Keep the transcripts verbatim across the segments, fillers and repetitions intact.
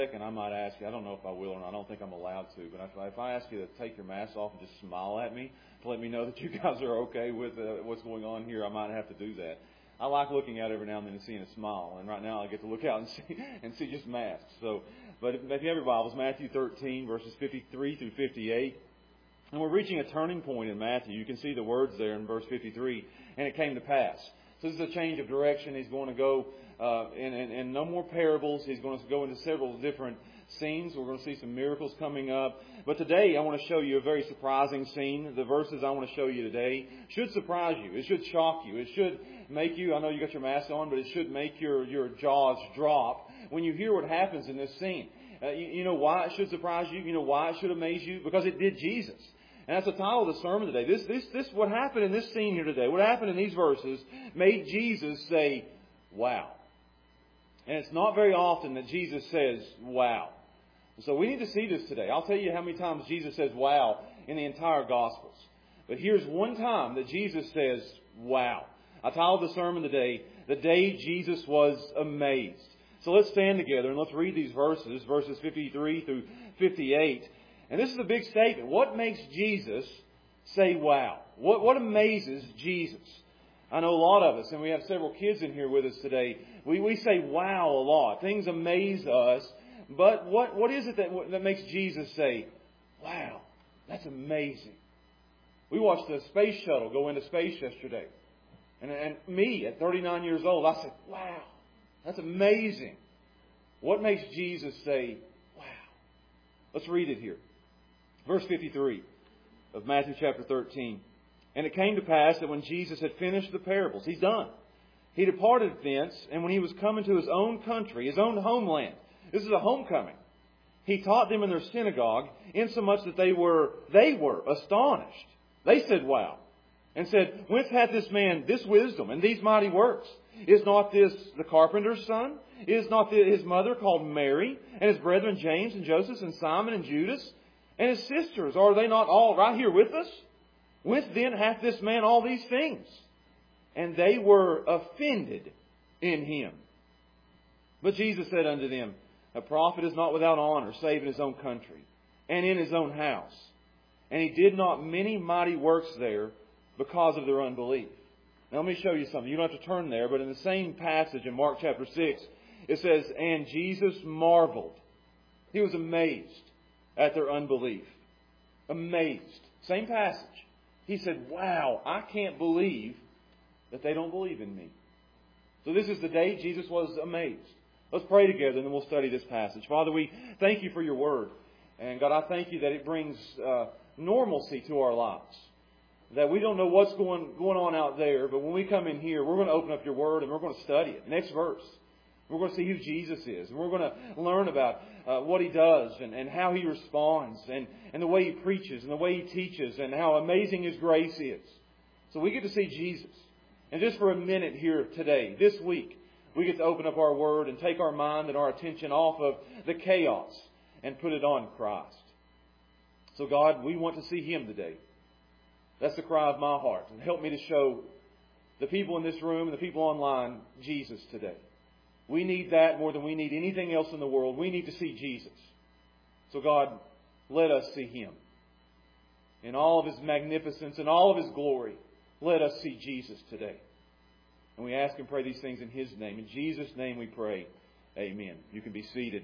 And I might ask you, I don't know if I will or not, I don't think I'm allowed to, but if, if I ask you to take your mask off and just smile at me to let me know that you guys are okay with uh, what's going on here, I might have to do that. I like looking out every now and then and seeing a smile, and right now I get to look out and see and see just masks. So, but if, if you have your Bibles, Matthew thirteen, verses fifty-three through fifty-eight, and we're reaching a turning point in Matthew. You can see the words there in verse fifty-three, and it came to pass. So this is a change of direction. He's going to go uh, and, and, and no more parables. He's going to go into several different scenes. We're going to see some miracles coming up. But today I want to show you a very surprising scene. The verses I want to show you today should surprise you. It should shock you. It should make you, I know you got your mask on, but it should make your, your jaws drop when you hear what happens in this scene. Uh, you, you know why it should surprise you? You know why it should amaze you? Because it did Jesus. And that's the title of the sermon today. This, this, this, what happened in this scene here today, what happened in these verses, made Jesus say, wow. And it's not very often that Jesus says, wow. So we need to see this today. I'll tell you how many times Jesus says, wow, in the entire Gospels. But here's one time that Jesus says, wow. I titled the sermon today, The Day Jesus Was Amazed. So let's stand together and let's read these verses, verses fifty-three through fifty-eight. And this is a big statement. What makes Jesus say wow? What, what amazes Jesus? I know a lot of us, and we have several kids in here with us today, we, we say wow a lot. Things amaze us. But what, what is it that, that makes Jesus say, wow, that's amazing? We watched the space shuttle go into space yesterday. And, and me, at thirty-nine years old, I said, wow, that's amazing. What makes Jesus say, wow? Let's read it here. Verse fifty-three of Matthew chapter thirteen. And it came to pass that when Jesus had finished the parables, He's done. He departed thence, and when He was coming to His own country, His own homeland, this is a homecoming, He taught them in their synagogue, insomuch that they were, they were astonished. They said, wow. And said, whence hath this man this wisdom and these mighty works? Is not this the carpenter's son? Is not his mother called Mary? And his brethren James and Joseph and Simon and Judas? And his sisters, are they not all right here with us? Whence then hath this man all these things? And they were offended in Him. But Jesus said unto them, a prophet is not without honor, save in his own country, and in his own house. And He did not many mighty works there, because of their unbelief. Now let me show you something. You don't have to turn there, but in the same passage in Mark chapter six, it says, and Jesus marveled. He was amazed at their unbelief. Amazed. Same passage. He said, wow, I can't believe that they don't believe in me. So this is the day Jesus was amazed. Let's pray together and then we'll study this passage. Father, we thank You for Your Word. And God, I thank You that it brings uh, normalcy to our lives. That we don't know what's going, going on out there, but when we come in here, we're going to open up Your Word and we're going to study it. Next verse. We're going to see who Jesus is. And we're going to learn about uh, what He does and, and how He responds and, and the way He preaches and the way He teaches and how amazing His grace is. So we get to see Jesus. And just for a minute here today, this week, we get to open up our Word and take our mind and our attention off of the chaos and put it on Christ. So God, we want to see Him today. That's the cry of my heart. And help me to show the people in this room and the people online Jesus today. We need that more than we need anything else in the world. We need to see Jesus. So God, let us see Him. In all of His magnificence and all of His glory, let us see Jesus today. And we ask and pray these things in His name. In Jesus' name we pray. Amen. You can be seated.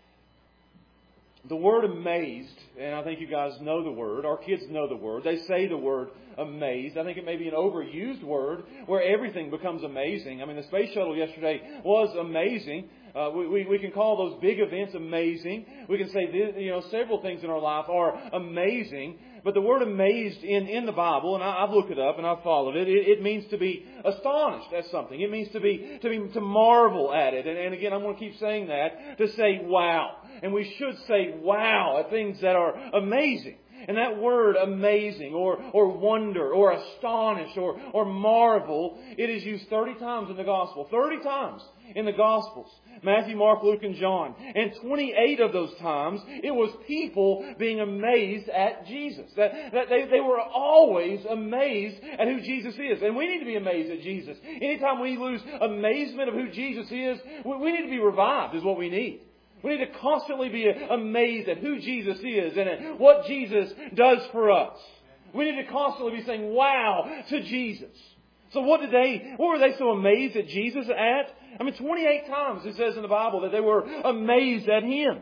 The word amazed, and I think you guys know the word. Our kids know the word. They say the word amazed. I think it may be an overused word where everything becomes amazing. I mean, the space shuttle yesterday was amazing. Uh, we, we, we can call those big events amazing. We can say, this, you know, several things in our life are amazing. But the word amazed in, in the Bible, and I, I've looked it up and I've followed it, it, it means to be astonished at something. It means to be, to be, to marvel at it. And, and again, I'm going to keep saying that, to say wow. And we should say wow at things that are amazing. And that word amazing or, or wonder or astonish or, or marvel, it is used thirty times in the Gospel. thirty times in the Gospels. Matthew, Mark, Luke, and John. And twenty-eight of those times, it was people being amazed at Jesus. That, that they, they were always amazed at who Jesus is. And we need to be amazed at Jesus. Anytime we lose amazement of who Jesus is, we, we need to be revived is what we need. We need to constantly be amazed at who Jesus is and at what Jesus does for us. We need to constantly be saying, wow, to Jesus. So what did they, what were they so amazed at Jesus at? I mean, twenty-eight times it says in the Bible that they were amazed at Him.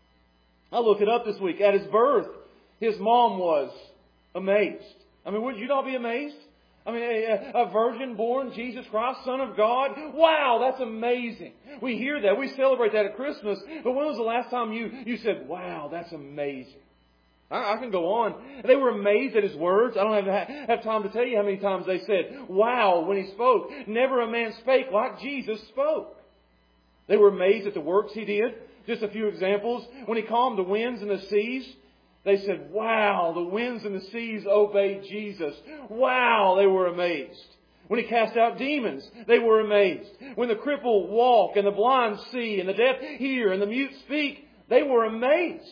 I looked it up this week. At His birth, His mom was amazed. I mean, would you not be amazed? I mean, a, a virgin born, Jesus Christ, Son of God. Wow, that's amazing. We hear that. We celebrate that at Christmas. But when was the last time you, you said, wow, that's amazing? I, I can go on. They were amazed at His words. I don't have, have time to tell you how many times they said, wow, when He spoke. Never a man spake like Jesus spoke. They were amazed at the works He did. Just a few examples. When He calmed the winds and the seas, they said, wow, the winds and the seas obeyed Jesus. Wow, they were amazed. When He cast out demons, they were amazed. When the crippled walk and the blind see and the deaf hear and the mute speak, they were amazed.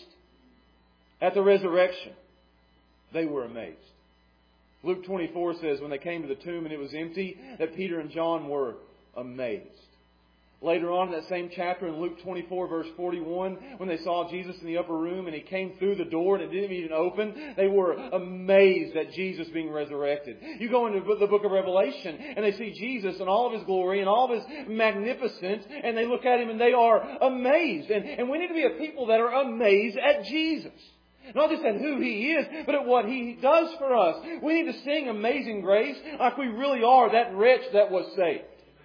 At the resurrection, they were amazed. Luke twenty-four says when they came to the tomb and it was empty, that Peter and John were amazed. Later on in that same chapter in Luke twenty-four verse forty-one, when they saw Jesus in the upper room and He came through the door and it didn't even open, they were amazed at Jesus being resurrected. You go into the book of Revelation and they see Jesus in all of His glory and all of His magnificence, and they look at Him and they are amazed. And, and we need to be a people that are amazed at Jesus. Not just at who He is, but at what He does for us. We need to sing Amazing Grace like we really are that wretch that was saved.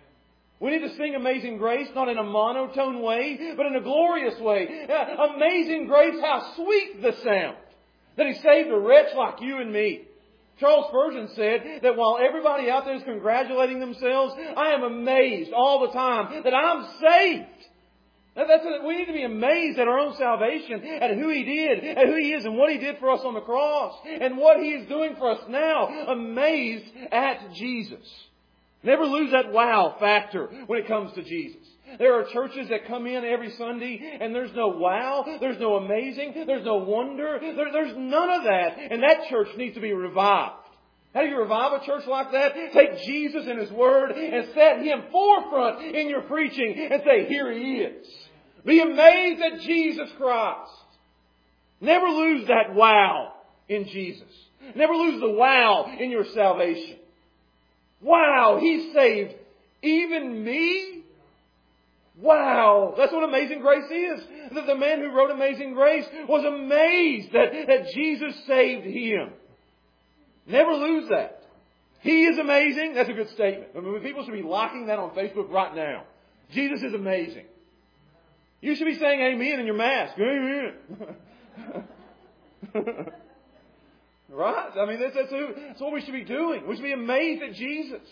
We need to sing Amazing Grace, not in a monotone way, but in a glorious way. Amazing Grace, how sweet the sound that He saved a wretch like you and me. Charles Spurgeon said that while everybody out there is congratulating themselves, I am amazed all the time that I'm saved. Now that's a, we need to be amazed at our own salvation, at who He did, at who He is and what He did for us on the cross, and what He is doing for us now. Amazed at Jesus. Never lose that wow factor when it comes to Jesus. There are churches that come in every Sunday and there's no wow, there's no amazing, there's no wonder, there, there's none of that. And that church needs to be revived. How do you revive a church like that? Take Jesus and His Word and set Him forefront in your preaching and say, here He is. Be amazed at Jesus Christ. Never lose that wow in Jesus. Never lose the wow in your salvation. Wow, He saved even me? Wow, that's what Amazing Grace is. The, the man who wrote Amazing Grace was amazed that, that Jesus saved him. Never lose that. He is amazing. That's a good statement. I mean, people should be liking that on Facebook right now. Jesus is amazing. You should be saying amen in your mask. Amen. Right? I mean, that's, that's, who, that's what we should be doing. We should be amazed at Jesus.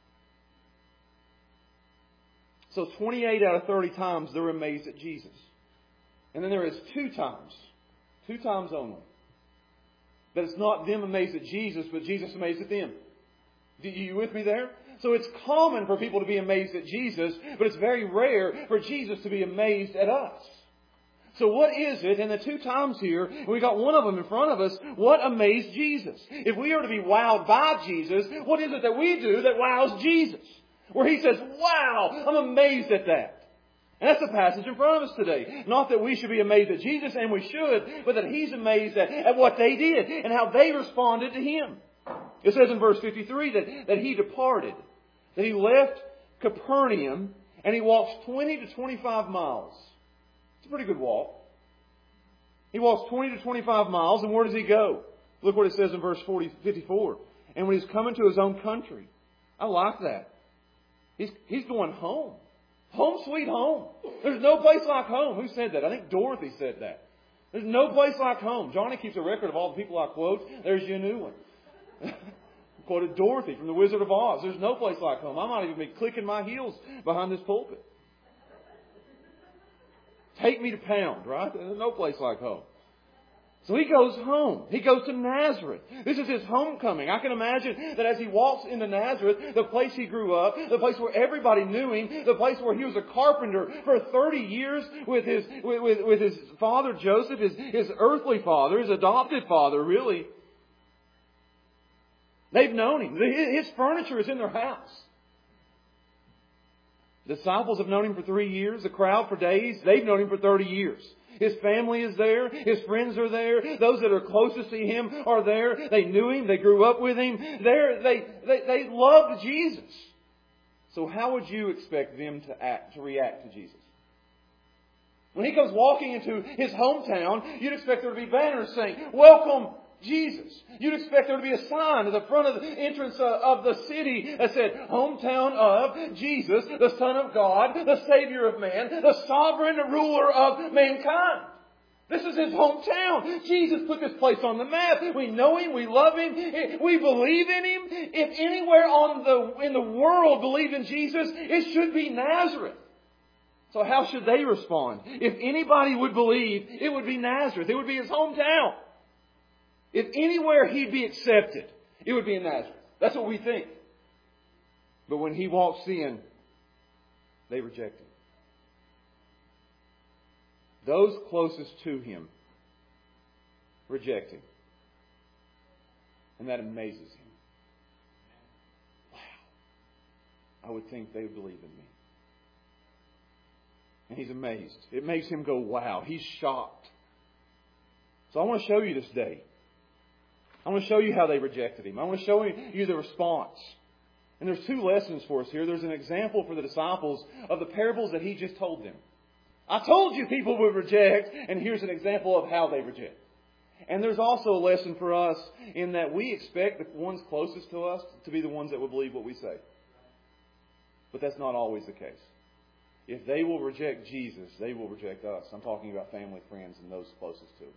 So twenty-eight out of thirty times they're amazed at Jesus. And then there is two times, two times only, that it's not them amazed at Jesus, but Jesus amazed at them. Are you with me there? So it's common for people to be amazed at Jesus, but it's very rare for Jesus to be amazed at us. So what is it in the two times here, and we got one of them in front of us, what amazed Jesus? If we are to be wowed by Jesus, what is it that we do that wows Jesus? Where He says, wow, I'm amazed at that. And that's the passage in front of us today. Not that we should be amazed at Jesus, and we should, but that He's amazed at, at what they did and how they responded to Him. It says in verse fifty-three that, that He departed, that He left Capernaum and He walks twenty to twenty-five miles. It's a pretty good walk. He walks twenty to twenty-five miles, and where does He go? Look what it says in verse forty, fifty-four. And when He's coming to His own country. I like that. He's, he's going home. Home sweet home. There's no place like home. Who said that? I think Dorothy said that. There's no place like home. Johnny keeps a record of all the people I quote. There's your new one. Quoted Dorothy from The Wizard of Oz. There's no place like home. I might even be clicking my heels behind this pulpit. Take me to pound, right? There's no place like home. So He goes home. He goes to Nazareth. This is His homecoming. I can imagine that as He walks into Nazareth, the place He grew up, the place where everybody knew Him, the place where He was a carpenter for thirty years with his, with, with, with his father Joseph, his, his earthly father, his adopted father, really. They've known Him. His furniture is in their house. The disciples have known Him for three years. The crowd for days. They've known Him for thirty years. His family is there. His friends are there. Those that are closest to Him are there. They knew Him. They grew up with Him. They're, they, they, they loved Jesus. So how would you expect them to act, to react to Jesus? When He comes walking into His hometown, you'd expect there to be banners saying, "Welcome, Jesus." You'd expect there to be a sign at the front of the entrance of the city that said, "Hometown of Jesus, the Son of God, the Savior of man, the sovereign ruler of mankind." This is His hometown. Jesus put this place on the map. We know Him. We love Him. We believe in Him. If anywhere on the, in the world believed in Jesus, it should be Nazareth. So how should they respond? If anybody would believe, it would be Nazareth. It would be His hometown. If anywhere He'd be accepted, it would be in Nazareth. That's what we think. But when He walks in, they reject Him. Those closest to Him reject Him. And that amazes Him. Wow. I would think they would believe in me. And He's amazed. It makes Him go, wow. He's shocked. So I want to show you this day. I want to show you how they rejected Him. I want to show you the response. And there's two lessons for us here. There's an example for the disciples of the parables that He just told them. I told you people would reject, and here's an example of how they reject. And there's also a lesson for us in that we expect the ones closest to us to be the ones that will believe what we say. But that's not always the case. If they will reject Jesus, they will reject us. I'm talking about family, friends, and those closest to us.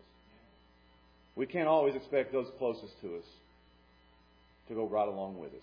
We can't always expect those closest to us to go right along with us.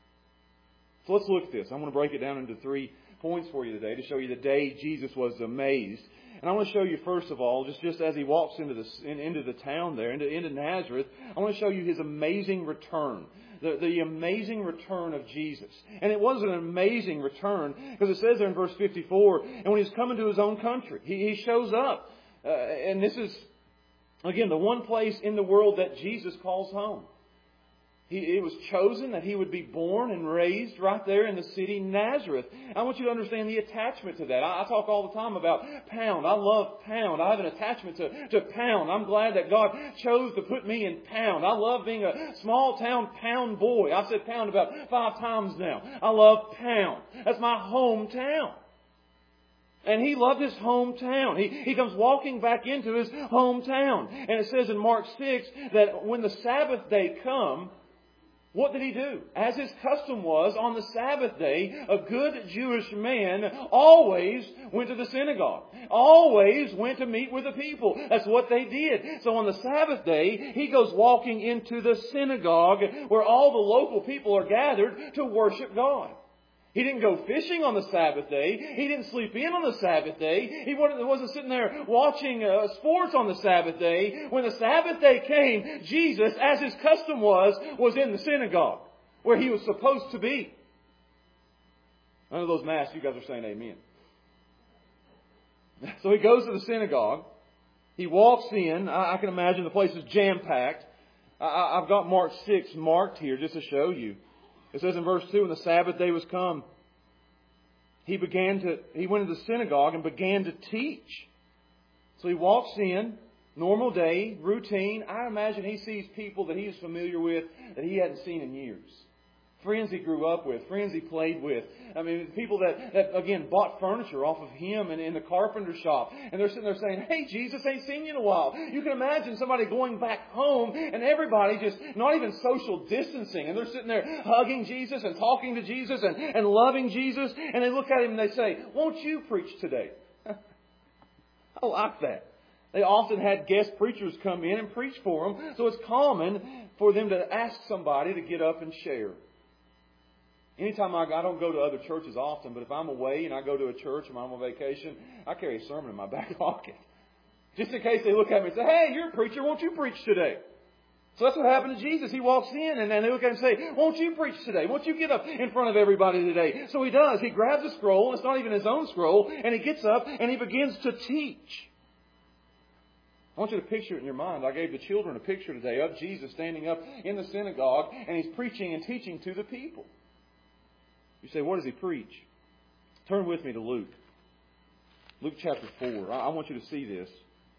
So let's look at this. I'm going to break it down into three points for you today to show you the day Jesus was amazed. And I want to show you, first of all, just, just as He walks into the, in, into the town there, into, into Nazareth, I want to show you His amazing return. The, the amazing return of Jesus. And it was an amazing return because it says there in verse fifty-four, and when He's coming to His own country, He, he shows up. Uh, and this is, again, the one place in the world that Jesus calls home. He, it was chosen that He would be born and raised right there in the city Nazareth. I want you to understand the attachment to that. I, I talk all the time about Pound. I love Pound. I have an attachment to, to Pound. I'm glad that God chose to put me in Pound. I love being a small town Pound boy. I've said Pound about five times now. I love Pound. That's my hometown. And He loved His hometown. He, he comes walking back into His hometown. And it says in Mark six that when the Sabbath day come, what did He do? As His custom was, on the Sabbath day, a good Jewish man always went to the synagogue. Always went to meet with the people. That's what they did. So on the Sabbath day, He goes walking into the synagogue where all the local people are gathered to worship God. He didn't go fishing on the Sabbath day. He didn't sleep in on the Sabbath day. He wasn't sitting there watching uh, sports on the Sabbath day. When the Sabbath day came, Jesus, as His custom was, was in the synagogue where He was supposed to be. None of those masks, you guys are saying amen. So He goes to the synagogue. He walks in. I, I can imagine the place is jam-packed. I, I've got Mark six marked here just to show you. It says in verse two, when the Sabbath day was come, he began to, he went to the synagogue and began to teach. So He walks in, normal day, routine. I imagine He sees people that He is familiar with that He hadn't seen in years. Friends He grew up with, friends He played with. I mean, people that, that again, bought furniture off of Him and in the carpenter shop. And they're sitting there saying, "Hey, Jesus, ain't seen you in a while." You can imagine somebody going back home and everybody just not even social distancing. And they're sitting there hugging Jesus and talking to Jesus and, and loving Jesus. And they look at Him and they say, "Won't you preach today?" I like that. They often had guest preachers come in and preach for them. So it's common for them to ask somebody to get up and share. Anytime I, I don't go to other churches often, but if I'm away and I go to a church and I'm on vacation, I carry a sermon in my back pocket. Just in case they look at me and say, "Hey, you're a preacher, won't you preach today?" So that's what happened to Jesus. He walks in and then they look at him and say, "Won't you preach today? Won't you get up in front of everybody today?" So He does. He grabs a scroll, it's not even his own scroll, and He gets up and He begins to teach. I want you to picture it in your mind. I gave the children a picture today of Jesus standing up in the synagogue and He's preaching and teaching to the people. You say, what does He preach? Turn with me to Luke. Luke chapter four. I want you to see this.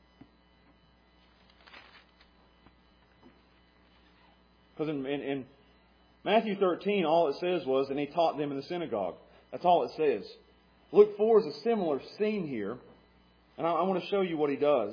Because in, in, in Matthew thirteen, all it says was, and He taught them in the synagogue. That's all it says. Luke four is a similar scene here. And I, I want to show you what He does.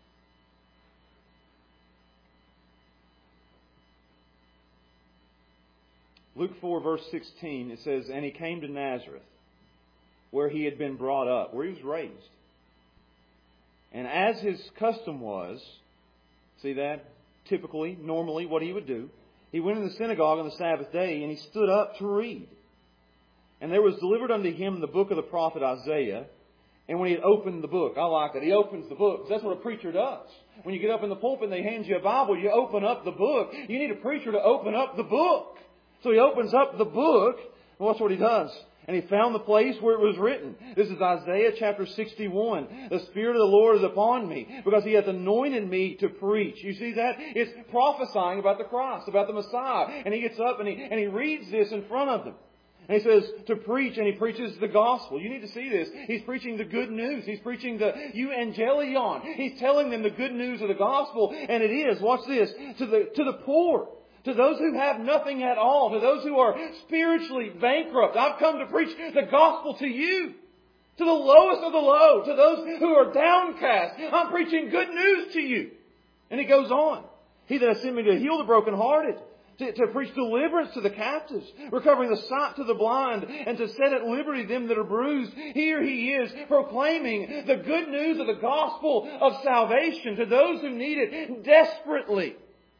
Luke four, verse sixteen, it says, and He came to Nazareth, where He had been brought up, where He was raised. And as His custom was, see that? Typically, normally, what He would do, He went in the synagogue on the Sabbath day, and He stood up to read. And there was delivered unto Him the book of the prophet Isaiah. And when He had opened the book, I like that, He opens the book, because that's what a preacher does. When you get up in the pulpit and they hand you a Bible, you open up the book. You need a preacher to open up the book. So He opens up the book, and watch what He does. And He found the place where it was written. This is Isaiah chapter sixty-one. The Spirit of the Lord is upon me, because He hath anointed me to preach. You see that? It's prophesying about the Christ, about the Messiah. And He gets up and He, and he reads this in front of them. And He says to preach, and He preaches the gospel. You need to see this. He's preaching the good news. He's preaching the euangelion. He's telling them the good news of the gospel. And it is, watch this, to the, to the poor. To those who have nothing at all. To those who are spiritually bankrupt. I've come to preach the gospel to you. To the lowest of the low. To those who are downcast. I'm preaching good news to you. And He goes on. He that has sent me to heal the brokenhearted. To, to preach deliverance to the captives. Recovering the sight to the blind. And to set at liberty them that are bruised. Here He is proclaiming the good news of the gospel of salvation. To those who need it desperately.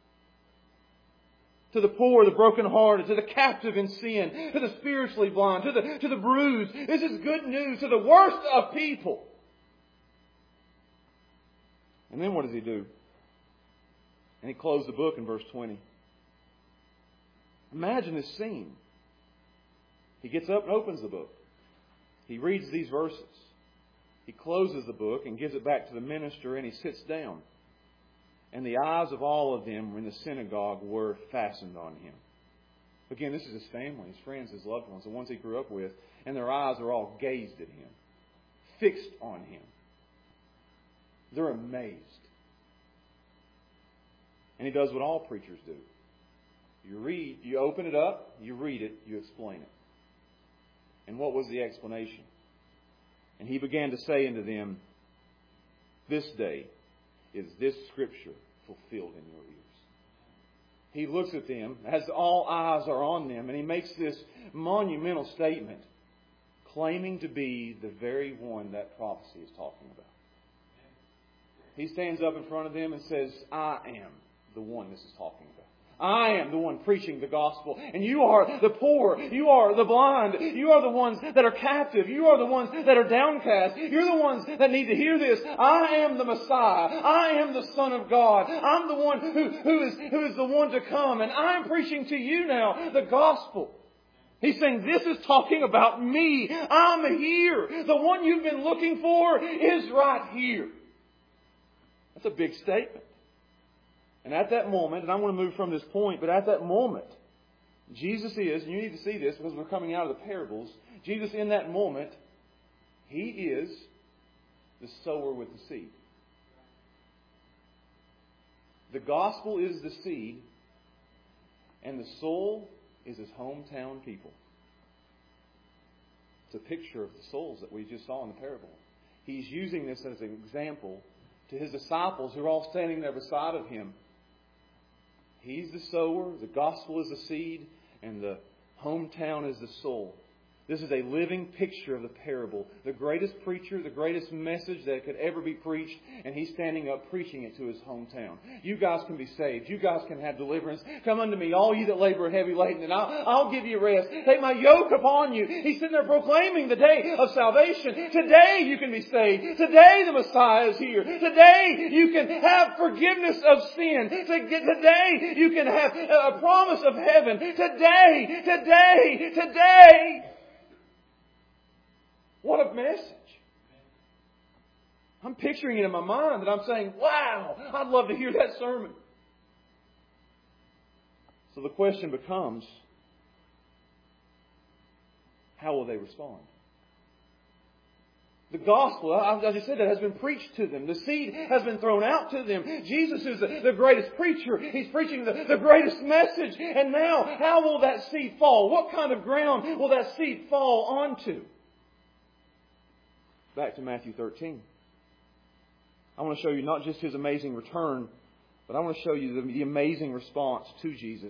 To the poor, the brokenhearted, to the captive in sin, to the spiritually blind, to the, to the bruised. This is good news to the worst of people. And then what does He do? And He closed the book in verse twenty. Imagine this scene. He gets up and opens the book. He reads these verses. He closes the book and gives it back to the minister, and he sits down. And the eyes of all of them in the synagogue were fastened on Him. Again, this is His family, His friends, His loved ones, the ones He grew up with. And their eyes are all gazed at Him, fixed on Him. They're amazed. And He does what all preachers do. You read, you open it up, you read it, you explain it. And what was the explanation? And He began to say unto them, this day is this Scripture fulfilled in your ears. He looks at them as all eyes are on them, and He makes this monumental statement, claiming to be the very one that prophecy is talking about. He stands up in front of them and says, I am the one this is talking about. I am the one preaching the gospel. And you are the poor. You are the blind. You are the ones that are captive. You are the ones that are downcast. You're the ones that need to hear this. I am the Messiah. I am the Son of God. I'm the one who, who, is, who is the one to come. And I'm preaching to you now the gospel. He's saying, this is talking about me. I'm here. The one you've been looking for is right here. That's a big statement. And at that moment, and I want to move from this point, but at that moment, Jesus is, and you need to see this because we're coming out of the parables, Jesus in that moment, He is the sower with the seed. The gospel is the seed, and the soul is His hometown people. It's a picture of the souls that we just saw in the parable. He's using this as an example to His disciples who are all standing there beside of Him. He's the sower, the gospel is the seed, and the hometown is the soul. This is a living picture of the parable. The greatest preacher, the greatest message that could ever be preached, and he's standing up preaching it to his hometown. You guys can be saved. You guys can have deliverance. Come unto me, all you that labor heavy laden, and I'll, I'll give you rest. Take my yoke upon you. He's sitting there proclaiming the day of salvation. Today you can be saved. Today the Messiah is here. Today you can have forgiveness of sin. Today you can have a promise of heaven. Today, today, today. What a message. I'm picturing it in my mind and I'm saying, wow, I'd love to hear that sermon. So the question becomes, how will they respond? The gospel, I just said that, has been preached to them. The seed has been thrown out to them. Jesus is the, the greatest preacher. He's preaching the, the greatest message. And now, how will that seed fall? What kind of ground will that seed fall onto? Back to Matthew thirteen. I want to show you not just His amazing return, but I want to show you the, the amazing response to Jesus.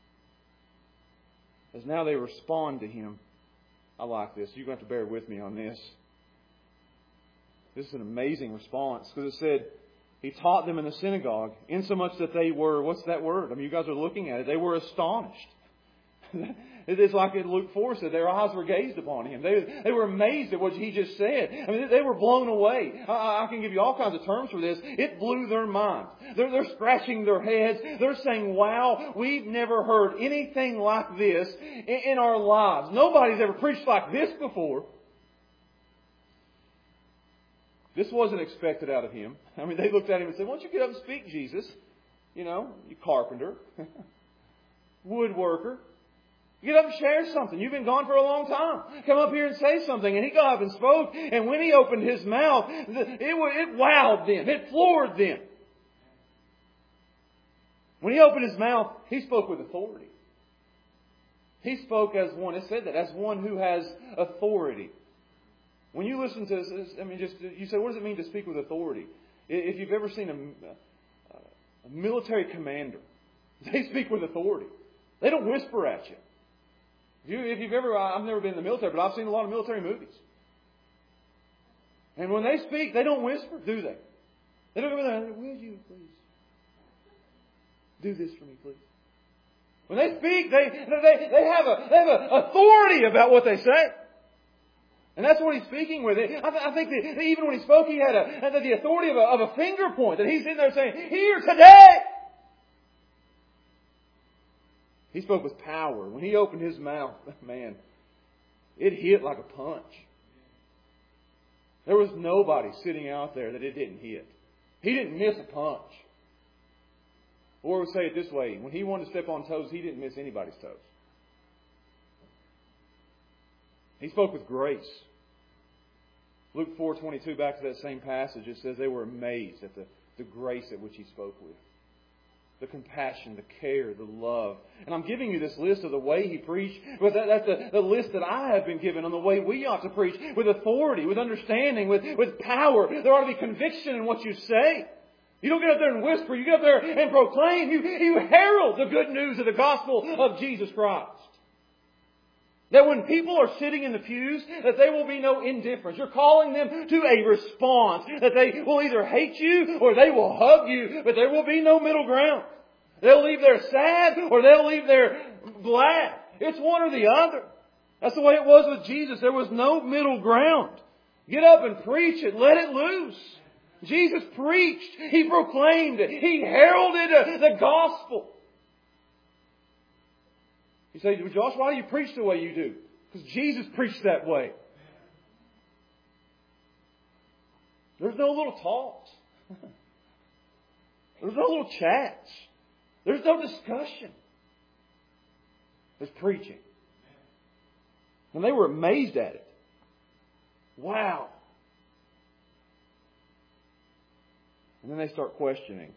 As now they respond to Him. I like this. You're going to have to bear with me on this. This is an amazing response, because it said He taught them in the synagogue, insomuch that they were, what's that word? I mean, you guys are looking at it. They were astonished. It is like Luke four said, their eyes were gazed upon Him. They, they were amazed at what He just said. I mean, they were blown away. I, I can give you all kinds of terms for this. It blew their minds. They're, they're scratching their heads. They're saying, wow, we've never heard anything like this in, in our lives. Nobody's ever preached like this before. This wasn't expected out of Him. I mean, they looked at Him and said, why don't you get up and speak, Jesus? You know, you carpenter, woodworker. Get up and share something. You've been gone for a long time. Come up here and say something. And He got up and spoke. And when He opened His mouth, it, it wowed them. It floored them. When He opened His mouth, He spoke with authority. He spoke as one, it said that, as one who has authority. When you listen to this, I mean, just you say, what does it mean to speak with authority? If you've ever seen a, a military commander, they speak with authority. They don't whisper at you. If, you. if you've ever, I've never been in the military, but I've seen a lot of military movies. And when they speak, they don't whisper, do they? They don't go there, will you please do this for me, please? When they speak, they they they have a they have a authority about what they say. And that's what He's speaking with. I, th- I think that even when He spoke, He had, a, had the authority of a, of a finger point. That He's sitting there saying, here today. He spoke with power. When He opened His mouth, man, it hit like a punch. There was nobody sitting out there that it didn't hit. He didn't miss a punch. Or we'll say it this way. When He wanted to step on toes, He didn't miss anybody's toes. He spoke with grace. Luke four twenty-two, back to that same passage, it says they were amazed at the, the grace at which He spoke with. The compassion, the care, the love. And I'm giving you this list of the way He preached, but that, that's the, the list that I have been given on the way we ought to preach, with authority, with understanding, with, with power. There ought to be conviction in what you say. You don't get up there and whisper. You get up there and proclaim. You, you herald the good news of the gospel of Jesus Christ. That when people are sitting in the pews, that there will be no indifference. You're calling them to a response. That they will either hate you or they will hug you. But there will be no middle ground. They'll leave there sad or they'll leave there glad. It's one or the other. That's the way it was with Jesus. There was no middle ground. Get up and preach it. Let it loose. Jesus preached. He proclaimed it. He heralded the gospel. You say, Josh, why do you preach the way you do? Because Jesus preached that way. There's no little talks. There's no little chats. There's no discussion. There's preaching. And they were amazed at it. Wow. And then they start questioning.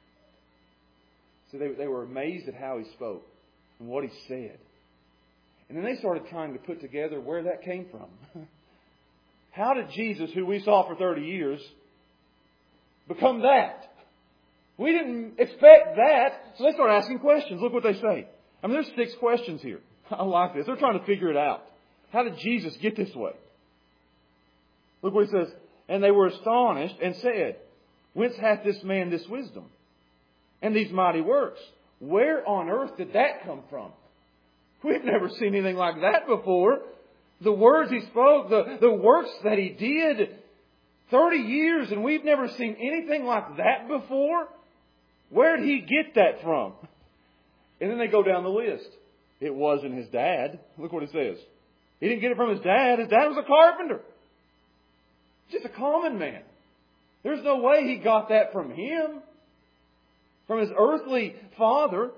So they, they were amazed at how He spoke and what He said. And then they started trying to put together where that came from. How did Jesus, who we saw for thirty years, become that? We didn't expect that. So they start asking questions. Look what they say. I mean, there's six questions here. I like this. They're trying to figure it out. How did Jesus get this way? Look what He says. And they were astonished and said, whence hath this man this wisdom and these mighty works? Where on earth did that come from? We've never seen anything like that before. The words He spoke, the, the works that He did, thirty years, and we've never seen anything like that before. Where did He get that from? And then they go down the list. It wasn't His dad. Look what it says. He didn't get it from His dad. His dad was a carpenter. Just a common man. There's no way He got that from him. From his earthly father.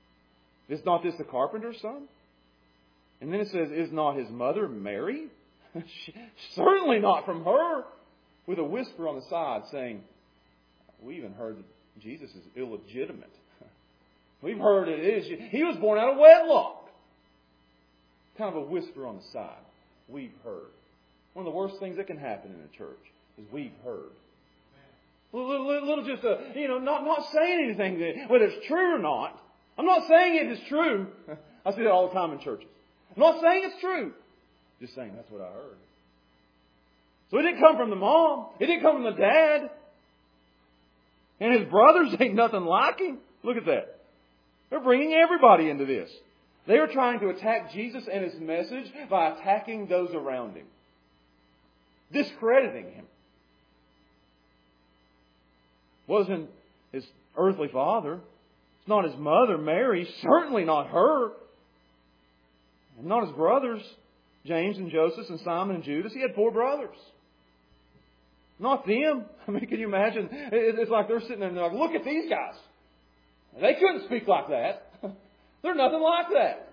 Is not this the carpenter's son? And then it says, is not his mother Mary? Certainly not from her. With a whisper on the side saying, we even heard that Jesus is illegitimate. We've heard it is. He was born out of wedlock. Kind of a whisper on the side. We've heard. One of the worst things that can happen in a church is we've heard. A little, little, little just, a, you know, not, not saying anything, that, whether it's true or not. I'm not saying it is true. I see that all the time in churches. I'm not saying it's true. Just saying that's what I heard. So it didn't come from the mom. It didn't come from the dad. And his brothers ain't nothing like him. Look at that. They're bringing everybody into this. They are trying to attack Jesus and His message by attacking those around Him. Discrediting Him. Wasn't His earthly father. It's not His mother, Mary. Certainly not her. And not His brothers, James and Joseph and Simon and Judas. He had four brothers. Not them. I mean, can you imagine? It's like they're sitting there and they're like, look at these guys. They couldn't speak like that. They're nothing like that.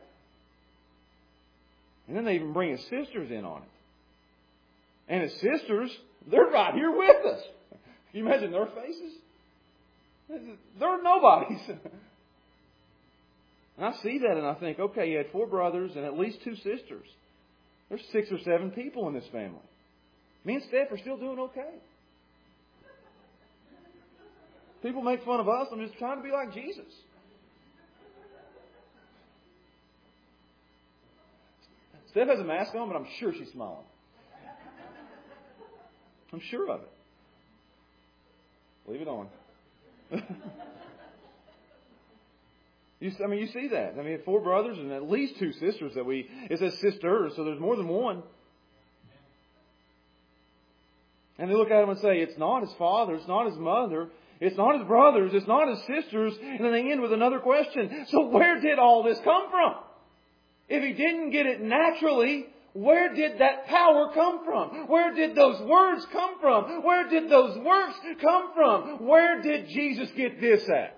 And then they even bring his sisters in on it. And his sisters, they're right here with us. Can you imagine their faces? They're nobodies. And I see that and I think, okay, you had four brothers and at least two sisters. There's six or seven people in this family. Me and Steph are still doing okay. People make fun of us. I'm just trying to be like Jesus. Steph has a mask on, but I'm sure she's smiling. I'm sure of it. Leave it on. you, I mean, you see that. I mean, four brothers and at least two sisters that we... It says sisters, so there's more than one. And they look at him and say, it's not his father, it's not his mother, it's not his brothers, it's not his sisters. And then they end with another question. So where did all this come from? If he didn't get it naturally, where did that power come from? Where did those words come from? Where did those works come from? Where did Jesus get this at?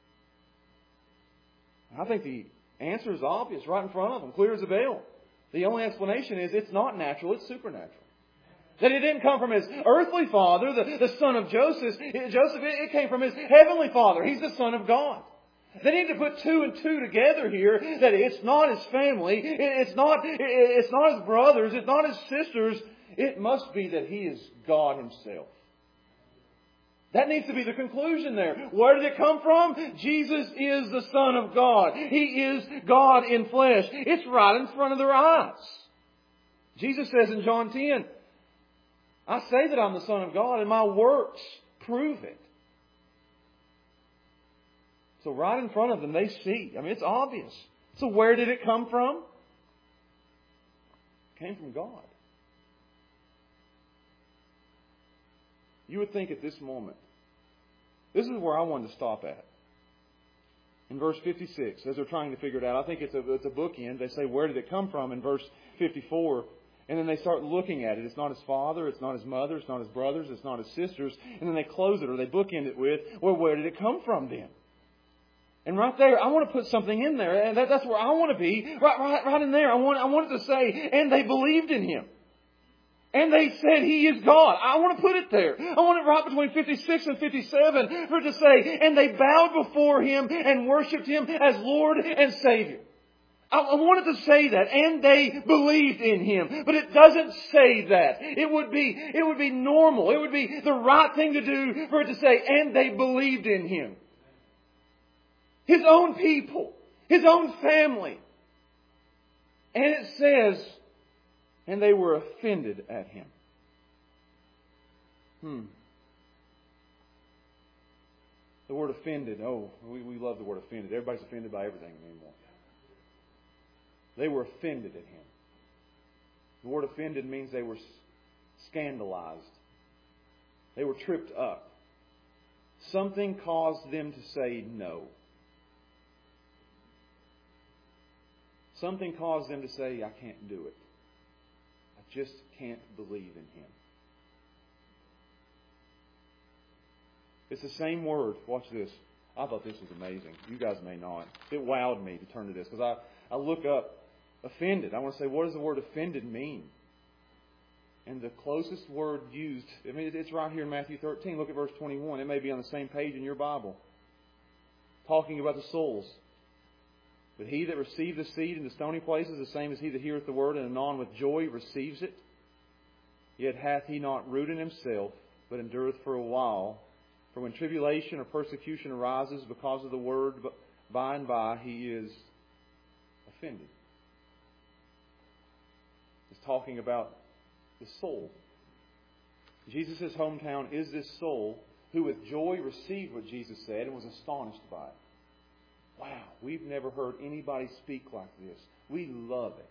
I think the answer is obvious, right in front of them, clear as a bell. The only explanation is it's not natural, it's supernatural. That it didn't come from his earthly father, the, the son of Joseph. It, Joseph, it, it came from his heavenly father. He's the Son of God. They need to put two and two together here. That it's not his family. It, it's not. It, it's not his brothers. It's not his sisters. It must be that he is God Himself. That needs to be the conclusion there. Where did it come from? Jesus is the Son of God. He is God in flesh. It's right in front of their eyes. Jesus says in John ten, I say that I'm the Son of God, and my works prove it. So right in front of them, they see. I mean, it's obvious. So where did it come from? It came from God. You would think at this moment, this is where I wanted to stop at. In verse fifty-six, as they're trying to figure it out, I think it's a, it's a bookend. They say, where did it come from? In verse fifty-four, and then they start looking at it. It's not his father, it's not his mother, it's not his brothers, it's not his sisters. And then they close it or they bookend it with, well, where did it come from then? And right there, I want to put something in there. And that, that's where I want to be. Right, right, right in there. I want, I want it to say, and they believed in Him. And they said He is God. I want to put it there. I want it right between fifty-six and fifty-seven for it to say, and they bowed before Him and worshipped Him as Lord and Savior. I wanted to say that, and they believed in Him. But it doesn't say that. It would be, it would be normal. It would be the right thing to do for it to say, and they believed in Him. His own people. His own family. And it says, and they were offended at Him. Hmm. The word offended. Oh, we, we love the word offended. Everybody's offended by everything anymore. They were offended at Him. The word offended means they were scandalized. They were tripped up. Something caused them to say no. Something caused them to say, I can't do it. I just can't believe in Him. It's the same word. Watch this. I thought this was amazing. You guys may not. It wowed me to turn to this because I, I look up offended. I want to say, what does the word offended mean? And the closest word used, I mean, it's right here in Matthew thirteen. Look at verse twenty-one. It may be on the same page in your Bible. Talking about the souls. But he that received the seed in the stony places, the same as he that heareth the word, and anon with joy receives it. Yet hath he not root in himself, but endureth for a while. For when tribulation or persecution arises because of the word, by and by he is offended. It's talking about the soul. Jesus' hometown is this soul who with joy received what Jesus said and was astonished by it. Wow, we've never heard anybody speak like this. We love it.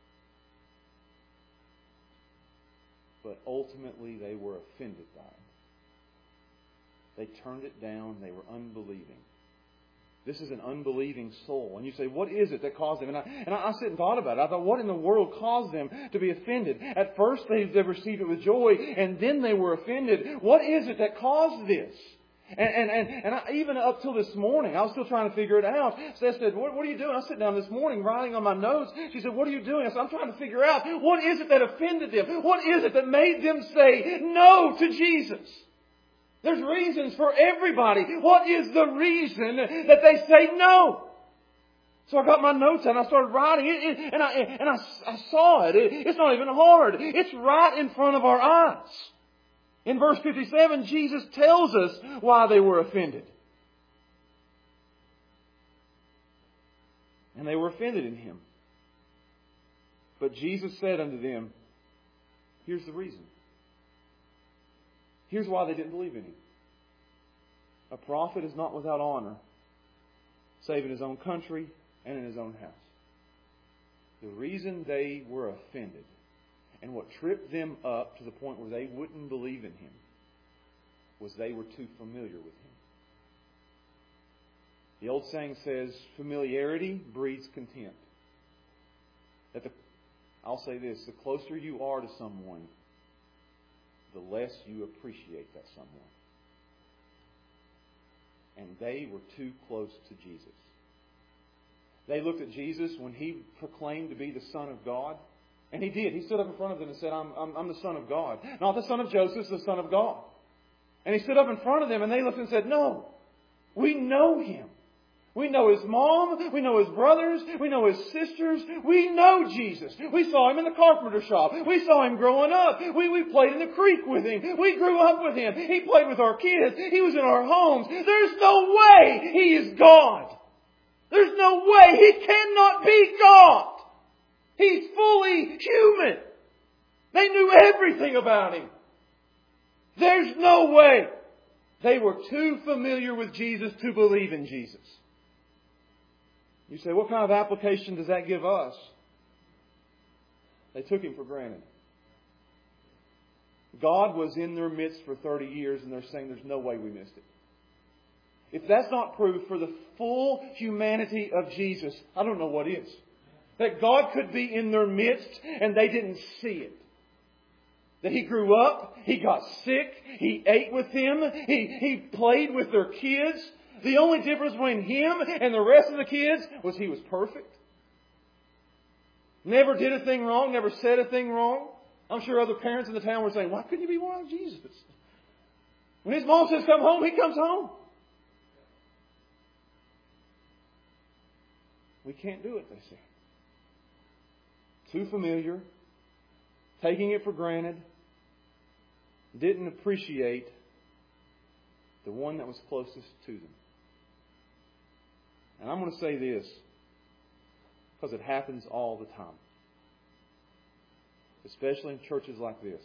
But ultimately they were offended by it. They turned it down. They were unbelieving. This is an unbelieving soul. And you say, what is it that caused them? And I, and I sit and thought about it. I thought, what in the world caused them to be offended? At first they, they received it with joy, and then they were offended. What is it that caused this? And and and, and I, even up till this morning, I was still trying to figure it out. So I said, what, what are you doing? I sat down this morning writing on my notes. She said, what are you doing? I said, I'm trying to figure out what is it that offended them? What is it that made them say no to Jesus? There's reasons for everybody. What is the reason that they say no? So I got my notes and I started writing it, it and I and I, I saw it. it. It's not even hard. It's right in front of our eyes. In verse fifty-seven, Jesus tells us why they were offended. And they were offended in Him. But Jesus said unto them, here's the reason. Here's why they didn't believe in Him. A prophet is not without honor, save in his own country and in his own house. The reason they were offended and what tripped them up to the point where they wouldn't believe in Him was they were too familiar with Him. The old saying says, familiarity breeds contempt. That the, I'll say this, the closer you are to someone, the less you appreciate that someone. And they were too close to Jesus. They looked at Jesus when He proclaimed to be the Son of God. And He did. He stood up in front of them and said, I'm, I'm, I'm the Son of God. Not the son of Joseph, the Son of God. And He stood up in front of them and they looked and said, no, we know Him. We know His mom. We know His brothers. We know His sisters. We know Jesus. We saw Him in the carpenter shop. We saw Him growing up. We, we played in the creek with Him. We grew up with Him. He played with our kids. He was in our homes. There's no way He is God. There's no way. He cannot be God. He's fully human. They knew everything about Him. There's no way. They were too familiar with Jesus to believe in Jesus. You say, what kind of application does that give us? They took Him for granted. God was in their midst for thirty years and they're saying there's no way we missed it. If that's not proof for the full humanity of Jesus, I don't know what is. That God could be in their midst and they didn't see it. That He grew up, He got sick, He ate with them, He, he played with their kids. The only difference between Him and the rest of the kids was He was perfect. Never did a thing wrong, never said a thing wrong. I'm sure other parents in the town were saying, why couldn't you be more like Jesus? When His mom says come home, He comes home. We can't do it, they say. Too familiar, taking it for granted, didn't appreciate the one that was closest to them. And I'm going to say this, because it happens all the time. Especially in churches like this.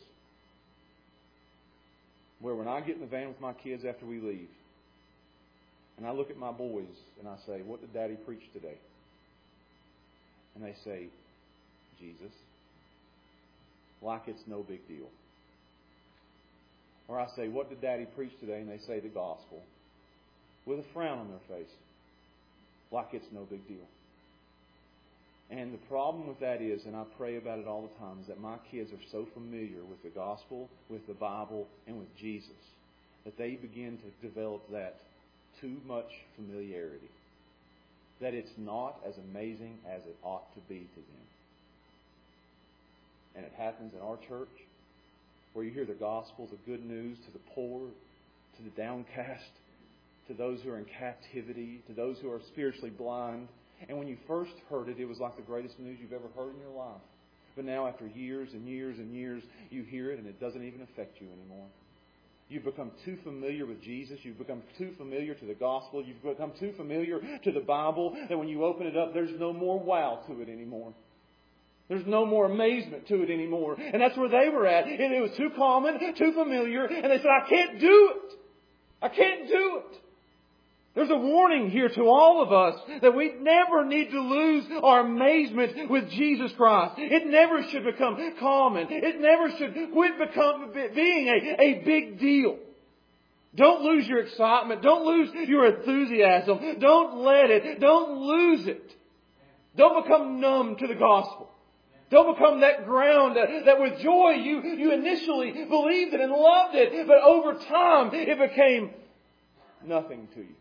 Where when I get in the van with my kids after we leave, and I look at my boys and I say, what did Daddy preach today? And they say, Jesus. Like it's no big deal. Or I say, what did Daddy preach today? And they say the gospel. With a frown on their face. Like it's no big deal. And the problem with that is, and I pray about it all the time, is that my kids are so familiar with the gospel, with the Bible, and with Jesus, that they begin to develop that too much familiarity. That it's not as amazing as it ought to be to them. And it happens in our church. where you hear the gospel, the good news to the poor, to the downcast, to those who are in captivity, to those who are spiritually blind. And when you first heard it, it was like the greatest news you've ever heard in your life. But now after years and years and years, you hear it and it doesn't even affect you anymore. You've become too familiar with Jesus. You've become too familiar to the gospel. You've become too familiar to the Bible that when you open it up, there's no more wow to it anymore. There's no more amazement to it anymore. And that's where they were at. And it was too common, too familiar. And they said, I can't do it. I can't do it. There's a warning here to all of us that we never need to lose our amazement with Jesus Christ. It never should become common. It never should quit become, being a, a big deal. Don't lose your excitement. Don't lose your enthusiasm. Don't let it. Don't lose it. Don't become numb to the gospel. Don't become that ground that, that with joy you, you initially believed it and loved it, but over time it became nothing to you.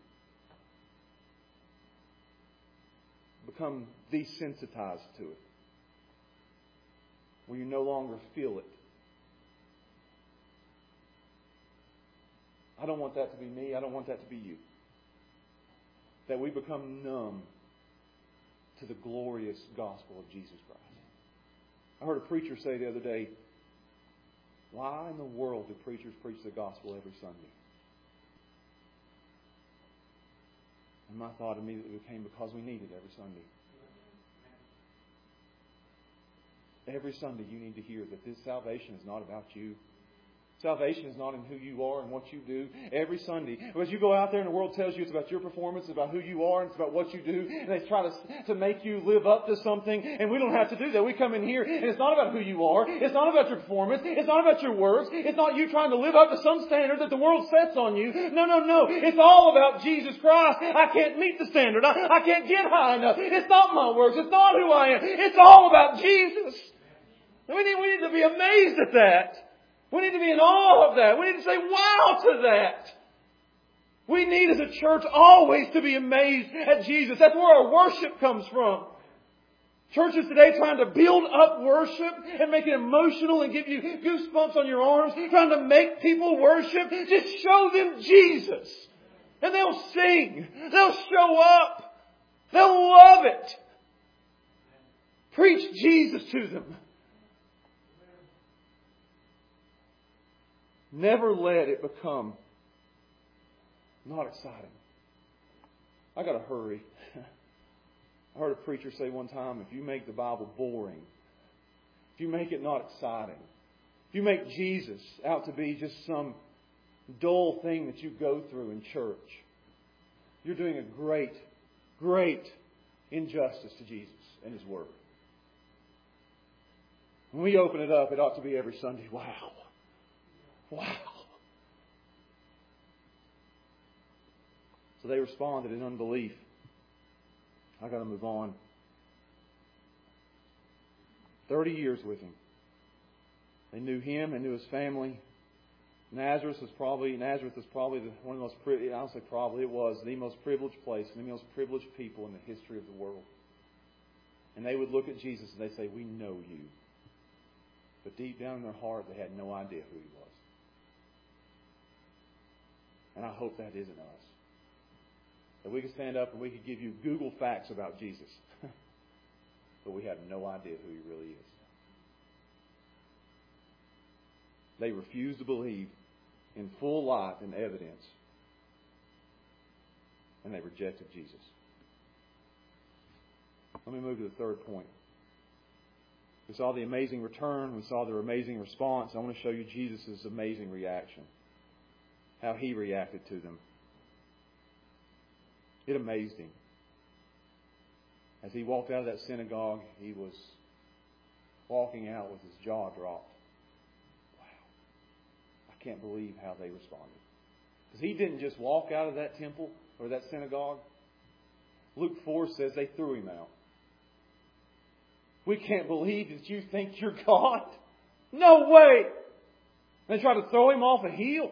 Become desensitized to it, where you no longer feel it. I don't want that to be me. I don't want that to be you. That we become numb to the glorious gospel of Jesus Christ. I heard a preacher say the other day, why in the world do preachers preach the gospel every Sunday? And my thought immediately became, because we need it every Sunday. Every Sunday you need to hear that this salvation is not about you. Salvation is not in who you are and what you do. Every Sunday, as you go out there and the world tells you it's about your performance, it's about who you are, and it's about what you do, and they try to, to make you live up to something, and we don't have to do that. We come in here, and it's not about who you are. It's not about your performance. It's not about your works. It's not you trying to live up to some standard that the world sets on you. No, no, no. It's all about Jesus Christ. I can't meet the standard. I, I can't get high enough. It's not my works. It's not who I am. It's all about Jesus. We need, we need to be amazed at that. We need to be in awe of that. We need to say wow to that. We need as a church always to be amazed at Jesus. That's where our worship comes from. Churches today trying to build up worship and make it emotional and give you goosebumps on your arms, trying to make people worship. Just show them Jesus. And they'll sing. They'll show up. They'll love it. Preach Jesus to them. Never let it become not exciting. I got to hurry. I heard a preacher say one time, if you make the Bible boring, if you make it not exciting, if you make Jesus out to be just some dull thing that you go through in church, you're doing a great, great injustice to Jesus and His Word. When we open it up, it ought to be every Sunday. Wow. Wow. So they responded in unbelief. I got to move on. Thirty years with Him. They knew Him. They knew His family. Nazareth was probably Nazareth was probably the, one of the most privileged. I'll say probably it was the most privileged place and the most privileged people in the history of the world. And they would look at Jesus and they say, "We know you." But deep down in their heart, they had no idea who He was. And I hope that isn't us. That we could stand up and we could give you Google facts about Jesus. But we have no idea who He really is. They refused to believe in full light and evidence. And they rejected Jesus. Let me move to the third point. We saw the amazing return. We saw their amazing response. I want to show you Jesus' amazing reaction. How He reacted to them. It amazed Him. As He walked out of that synagogue, He was walking out with His jaw dropped. Wow. I can't believe how they responded. Because He didn't just walk out of that temple or that synagogue. Luke four says they threw Him out. We can't believe that you think you're God. No way. They tried to throw Him off a hill.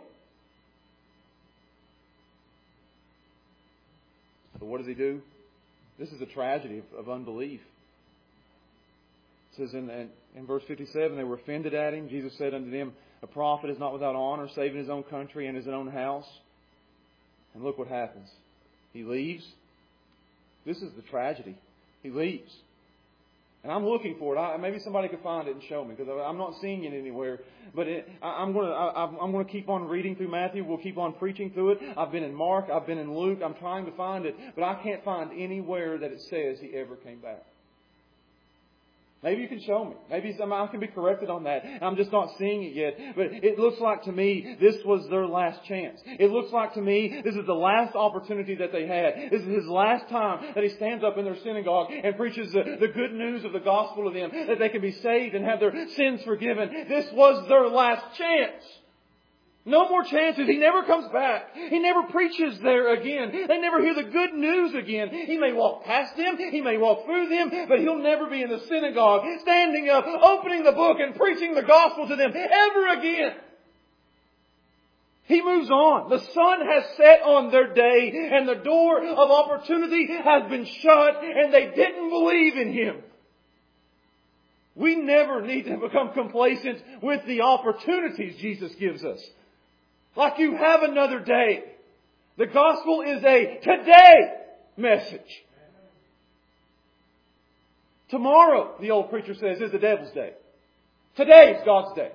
So what does He do? This is a tragedy of, of unbelief. It says in, in, in verse fifty-seven, they were offended at Him. Jesus said unto them, A prophet is not without honor, save in his own country and his own house. And look what happens. He leaves. This is the tragedy. He leaves. And I'm looking for it. I, maybe somebody could find it and show me, because I'm not seeing it anywhere. But it, I, I'm going to I, I'm going to keep on reading through Matthew. We'll keep on preaching through it. I've been in Mark. I've been in Luke. I'm trying to find it, but I can't find anywhere that it says He ever came back. Maybe you can show me. Maybe I can be corrected on that. I'm just not seeing it yet. But it looks like to me this was their last chance. It looks like to me this is the last opportunity that they had. This is His last time that He stands up in their synagogue and preaches the, the good news of the gospel to them, that they can be saved and have their sins forgiven. This was their last chance. No more chances. He never comes back. He never preaches there again. They never hear the good news again. He may walk past them. He may walk through them. But He'll never be in the synagogue, standing up, opening the book and preaching the gospel to them ever again. He moves on. The sun has set on their day, and the door of opportunity has been shut, and they didn't believe in Him. We never need to become complacent with the opportunities Jesus gives us. Like you have another day. The gospel is a today message. Tomorrow, the old preacher says, is the devil's day. Today is God's day.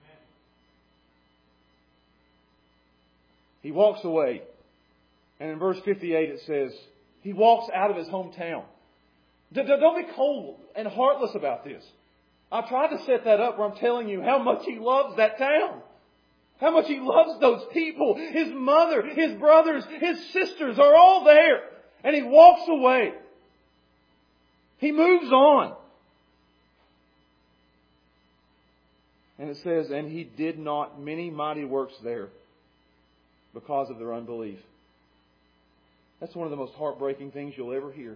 He walks away. And in verse fifty-eight it says, He walks out of His hometown. Don't be cold and heartless about this. I tried to set that up where I'm telling you how much He loves that town. How much He loves those people. His mother, His brothers, His sisters are all there. And He walks away. He moves on. And it says, and He did not many mighty works there because of their unbelief. That's one of the most heartbreaking things you'll ever hear.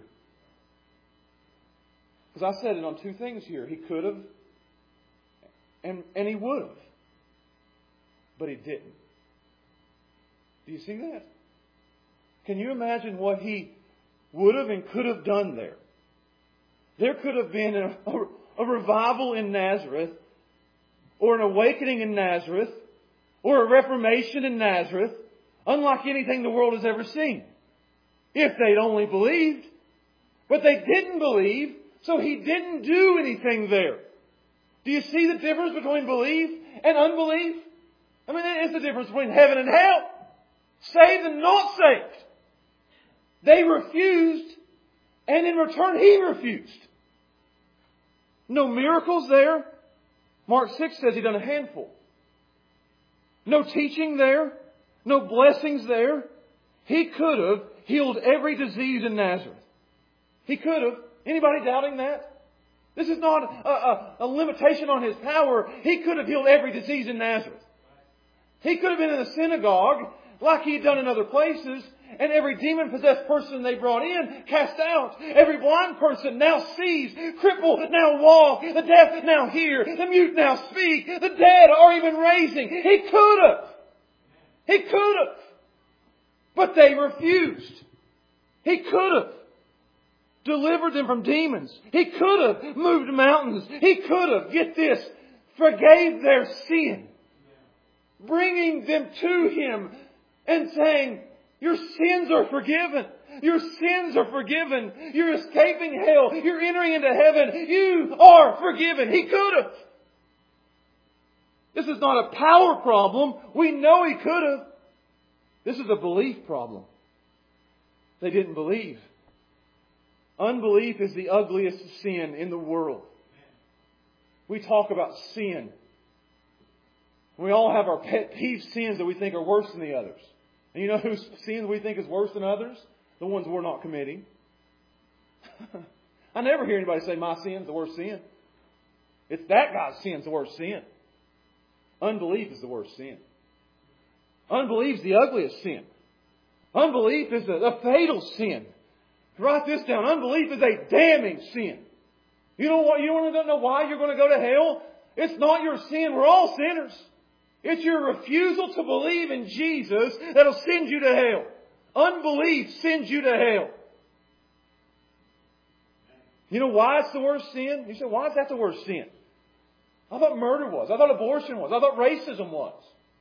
Because I said it on two things here. He could have and, and He would have. But He didn't. Do you see that? Can you imagine what He would have and could have done there? There could have been a, a, a revival in Nazareth, or an awakening in Nazareth, or a reformation in Nazareth, unlike anything the world has ever seen. If they'd only believed. But they didn't believe, so He didn't do anything there. Do you see the difference between belief and unbelief? I mean, it's the difference between heaven and hell. Saved and not saved. They refused, and in return He refused. No miracles there. Mark six says He done a handful. No teaching there. No blessings there. He could have healed every disease in Nazareth. He could have. Anybody doubting that? This is not a, a, a limitation on His power. He could have healed every disease in Nazareth. He could have been in the synagogue like He had done in other places, and every demon-possessed person they brought in cast out. Every blind person now sees, crippled now walk, the deaf now hear, the mute now speak, the dead are even raising. He could have. He could have. But they refused. He could have delivered them from demons. He could have moved mountains. He could have, get this, forgave their sin. Bringing them to Him and saying, your sins are forgiven. Your sins are forgiven. You're escaping hell. You're entering into heaven. You are forgiven. He could have. This is not a power problem. We know He could have. This is a belief problem. They didn't believe. Unbelief is the ugliest sin in the world. We talk about sin. We all have our pet peeve sins that we think are worse than the others. And you know whose sins we think is worse than others? The ones we're not committing. I never hear anybody say my sin's the worst sin. It's that guy's sin's the worst sin. Unbelief is the worst sin. Unbelief is the ugliest sin. Unbelief is a, a fatal sin. Write this down. Unbelief is a damning sin. You know what? You want to know why you're going to go to hell? It's not your sin. We're all sinners. It's your refusal to believe in Jesus that'll send you to hell. Unbelief sends you to hell. You know why it's the worst sin? You say, why is that the worst sin? I thought murder was. I thought abortion was. I thought racism was.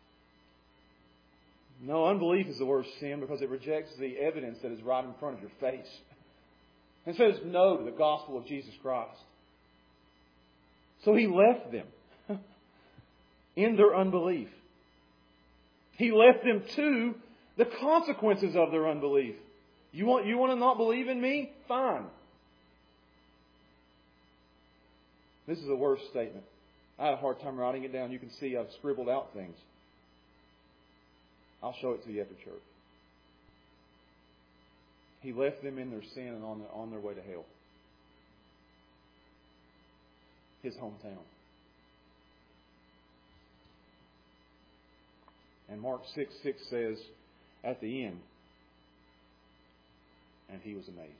No, unbelief is the worst sin because it rejects the evidence that is right in front of your face. And says no to the gospel of Jesus Christ. So He left them in their unbelief. He left them to the consequences of their unbelief. You want, you want to not believe in me? Fine. This is the worst statement. I had a hard time writing it down. You can see I've scribbled out things. I'll show it to you after church. He left them in their sin and on their, on their way to hell. His hometown. And Mark six six says, at the end, and He was amazed.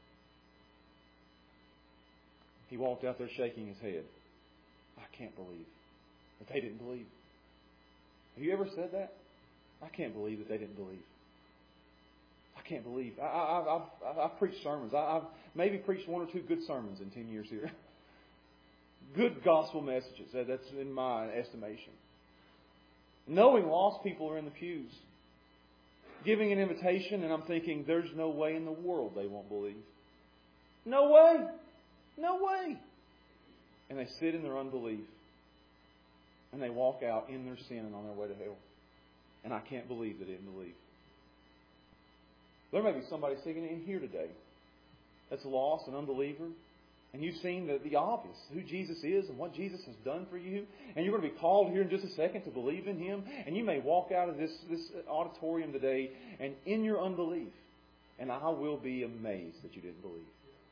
He walked out there shaking his head. I can't believe that they didn't believe. Have you ever said that? I can't believe that they didn't believe. I can't believe. I, I, I've, I've preached sermons. I, I've maybe preached one or two good sermons in ten years here. Good gospel messages. That's in my estimation. Knowing lost people are in the pews. Giving an invitation, and I'm thinking, there's no way in the world they won't believe. No way. No way. And they sit in their unbelief. And they walk out in their sin and on their way to hell. And I can't believe they didn't believe. There may be somebody sitting in here today that's lost, an unbeliever. And you've seen the, the obvious, who Jesus is and what Jesus has done for you. And you're going to be called here in just a second to believe in Him. And you may walk out of this, this auditorium today and in your unbelief. And I will be amazed that you didn't believe.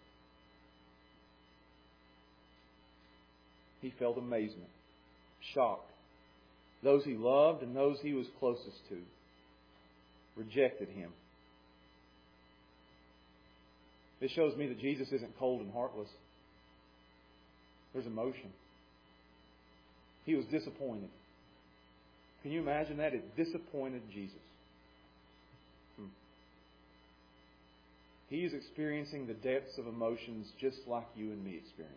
He felt amazement, shock. Those He loved and those He was closest to rejected Him. This shows me that Jesus isn't cold and heartless. There's emotion. He was disappointed. Can you imagine that? It disappointed Jesus. Hmm. He is experiencing the depths of emotions just like you and me experience.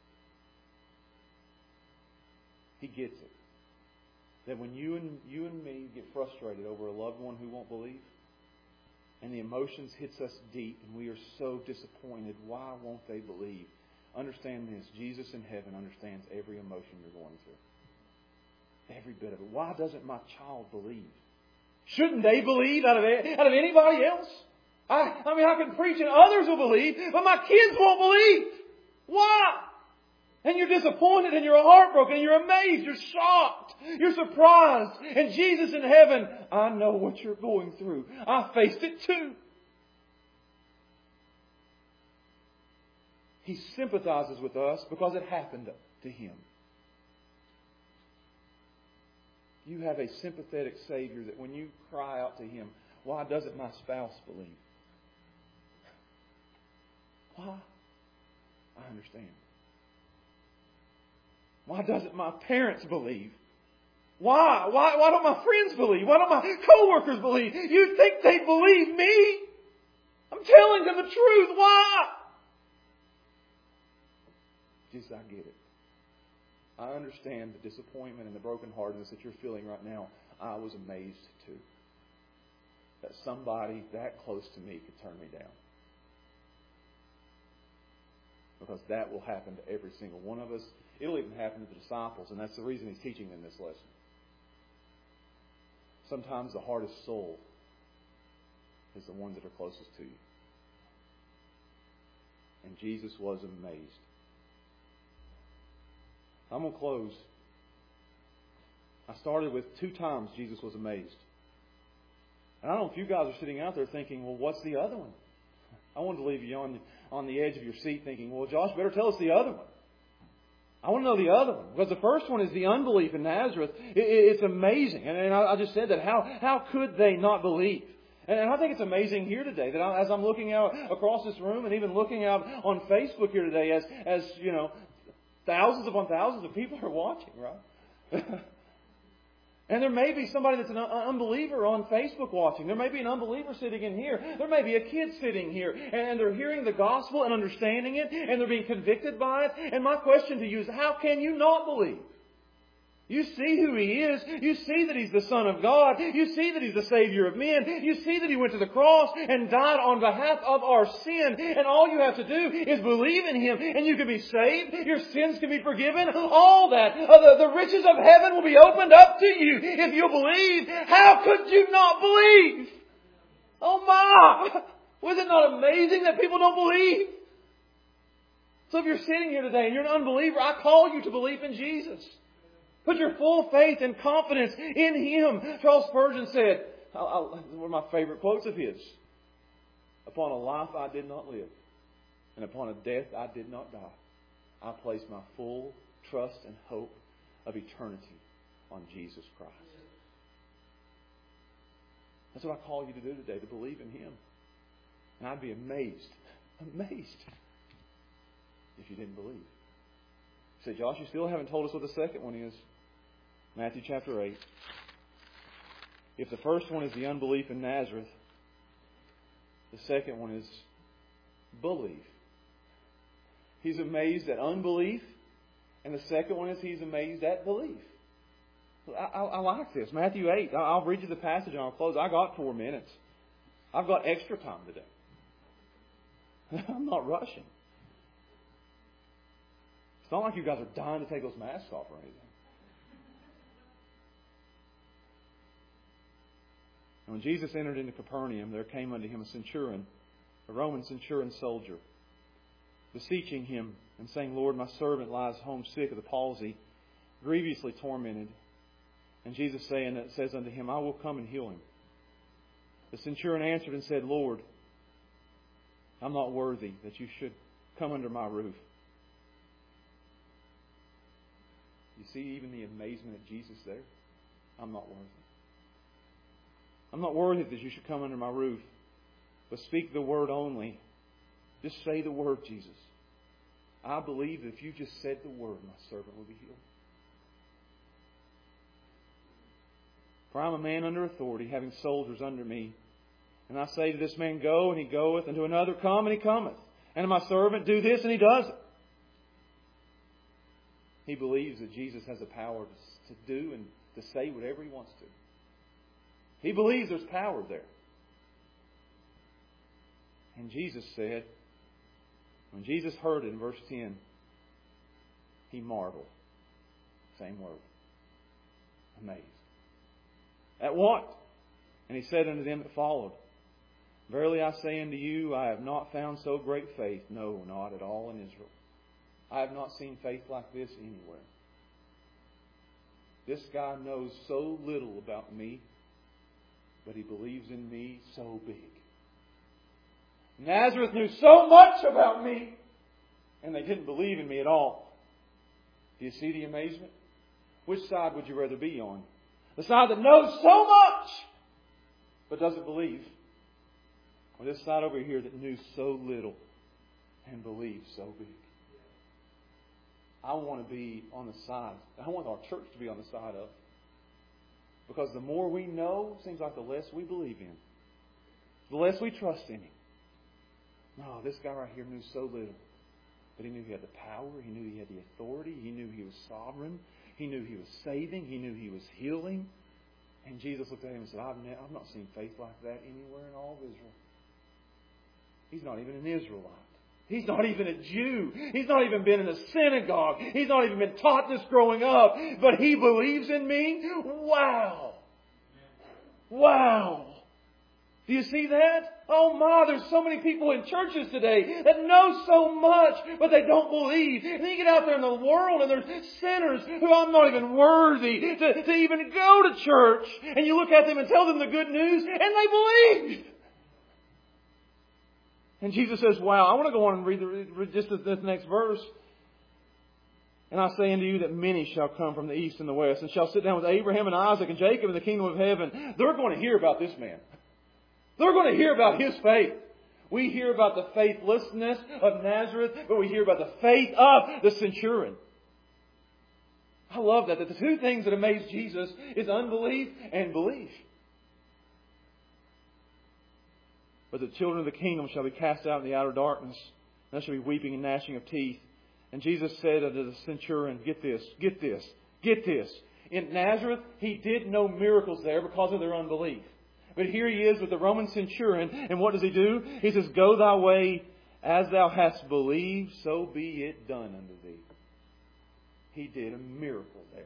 He gets it. That when you and you and me get frustrated over a loved one who won't believe, and the emotions hits us deep, and we are so disappointed, why won't they believe? Understand this, Jesus in heaven understands every emotion you're going through. Every bit of it. Why doesn't my child believe? Shouldn't they believe out of, out of anybody else? I, I mean, I can preach and others will believe, but my kids won't believe. Why? And you're disappointed and you're heartbroken and you're amazed, you're shocked, you're surprised. And Jesus in heaven, I know what you're going through. I faced it too. He sympathizes with us because it happened to Him. You have a sympathetic Savior that when you cry out to Him, why doesn't my spouse believe? Why? I understand. Why doesn't my parents believe? Why? Why, why don't my friends believe? Why don't my co-workers believe? You'd think they'd believe me. I'm telling them the truth. Why? Just I get it. I understand the disappointment and the brokenheartedness that you're feeling right now. I was amazed too. That somebody that close to me could turn me down. Because that will happen to every single one of us. It'll even happen to the disciples, and that's the reason He's teaching them this lesson. Sometimes the hardest soul is the ones that are closest to you. And Jesus was amazed. I'm going to close. I started with two times Jesus was amazed. And I don't know if you guys are sitting out there thinking, well, what's the other one? I wanted to leave you on, on the edge of your seat thinking, well, Josh, better tell us the other one. I want to know the other one. Because the first one is the unbelief in Nazareth. It, it, it's amazing. And, and I, I just said that. How, how could they not believe? And, and I think it's amazing here today that I, as I'm looking out across this room and even looking out on Facebook here today as, as you know, thousands upon thousands of people are watching, right? And there may be somebody that's an unbeliever on Facebook watching. There may be an unbeliever sitting in here. There may be a kid sitting here. And they're hearing the gospel and understanding it. And they're being convicted by it. And my question to you is, how can you not believe? You see who He is. You see that He's the Son of God. You see that He's the Savior of men. You see that He went to the cross and died on behalf of our sin. And all you have to do is believe in Him. And you can be saved. Your sins can be forgiven. All that. Uh, the, the riches of heaven will be opened up to you if you believe. How could you not believe? Oh my! Was it not amazing that people don't believe? So if you're sitting here today and you're an unbeliever, I call you to believe in Jesus. Put your full faith and confidence in Him. Charles Spurgeon said, I, I, one of my favorite quotes of his, "Upon a life I did not live, and upon a death I did not die, I place my full trust and hope of eternity on Jesus Christ." That's what I call you to do today, to believe in Him. And I'd be amazed, amazed, if you didn't believe. You say, "Josh, you still haven't told us what the second one is." Matthew chapter eight. If the first one is the unbelief in Nazareth, the second one is belief. He's amazed at unbelief, and the second one is He's amazed at belief. I, I, I like this. Matthew eight. I'll read you the passage and I'll close. I got four minutes. I've got extra time today. I'm not rushing. It's not like you guys are dying to take those masks off or anything. And when Jesus entered into Capernaum, there came unto Him a centurion, a Roman centurion soldier, beseeching Him and saying, "Lord, my servant lies home sick of the palsy, grievously tormented." And Jesus saying, says unto him, "I will come and heal him." The centurion answered and said, "Lord, I'm not worthy that you should come under my roof." You see even the amazement of Jesus there? I'm not worthy. I'm not worthy that you should come under my roof. But speak the word only. Just say the word, Jesus. I believe that if you just said the word, my servant will be healed. For I'm a man under authority, having soldiers under me. And I say to this man, go, and he goeth, and to another, come, and he cometh. And to my servant, do this, and he does it. He believes that Jesus has the power to, to do and to say whatever He wants to. He believes there's power there. And Jesus said, when Jesus heard it in verse ten, He marveled. Same word. Amazed. At what? And He said unto them that followed, Verily I say unto you, I have not found so great faith, no, not at all in Israel. I have not seen faith like this anywhere. This guy knows so little about me, but he believes in me so big. Nazareth knew so much about me, and they didn't believe in me at all. Do you see the amazement? Which side would you rather be on? The side that knows so much, but doesn't believe? Or this side over here that knew so little and believed so big? I want to be on the side. I want our church to be on the side of. Because the more we know, it seems like the less we believe in. The less we trust in Him. No, this guy right here knew so little. But he knew he had the power. He knew he had the authority. He knew He was sovereign. He knew He was saving. He knew He was healing. And Jesus looked at him and said, I've, ne- I've not seen faith like that anywhere in all of Israel. He's not even an Israelite. He's not even a Jew. He's not even been in a synagogue. He's not even been taught this growing up. But he believes in me? Wow. Wow. Do you see that? Oh my, there's so many people in churches today that know so much, but they don't believe. And you get out there in the world and there's sinners who I'm not even worthy to, to even go to church. And you look at them and tell them the good news and they believe. And Jesus says, wow, I want to go on and read, the, read just this next verse. And I say unto you that many shall come from the east and the west and shall sit down with Abraham and Isaac and Jacob in the kingdom of heaven. They're going to hear about this man. They're going to hear about his faith. We hear about the faithlessness of Nazareth, but we hear about the faith of the centurion. I love that, that the two things that amaze Jesus is unbelief and belief. But the children of the kingdom shall be cast out in the outer darkness, and there shall be weeping and gnashing of teeth. And Jesus said unto the centurion, get this, get this, get this. In Nazareth, He did no miracles there because of their unbelief. But here He is with the Roman centurion, and what does He do? He says, go thy way, as thou hast believed, so be it done unto thee. He did a miracle there.